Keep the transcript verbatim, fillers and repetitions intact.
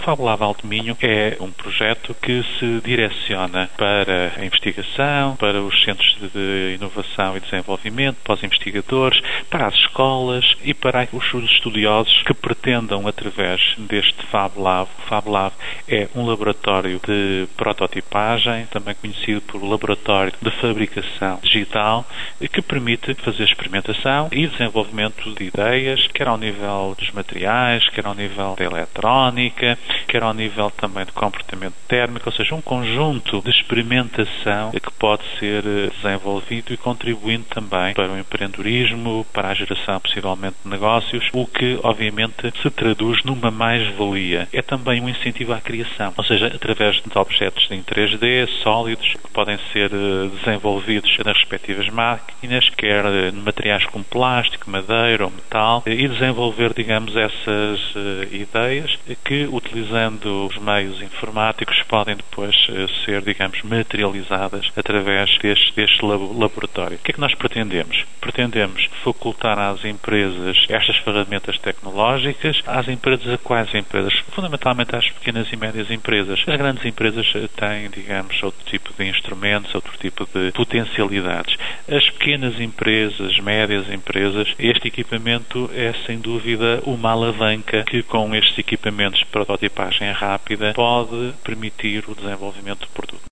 Fab Lab Alto Minho é um projeto que se direciona para a investigação, para os centros de inovação e desenvolvimento, para os investigadores, para as escolas e para os estudiosos que pretendam, através deste Fab Lab. O Fab Lab é um laboratório de prototipagem, também conhecido por laboratório de fabricação digital, que permite fazer experimentação e desenvolvimento de ideias, quer ao nível dos materiais, quer ao nível da eletrónica, quer ao nível também do comportamento térmico, ou seja, um conjunto de experimentação que pode ser desenvolvido e contribuindo também para o empreendedorismo, para a geração possivelmente de negócios, o que obviamente se traduz numa mais-valia. É também um incentivo à criação, ou seja, através de objetos em três D, sólidos, que podem ser desenvolvidos nas respectivas máquinas, quer de materiais como plástico, madeira ou metal, e desenvolver, digamos, essas ideias que, utilizando os meios informáticos, podem depois ser, digamos, materializadas através deste, deste laboratório. O que é que nós pretendemos? Pretendemos facultar às empresas estas ferramentas tecnológicas, às empresas, a quais empresas? Fundamentalmente às pequenas e médias empresas. As grandes empresas têm, digamos, outro tipo de instrumentos, outro tipo de potencialidades. As pequenas empresas, médias empresas, este equipamento é, sem dúvida, uma alavanca que, com estes equipamentos de prototipagem rápida, pode permitir o desenvolvimento do produto.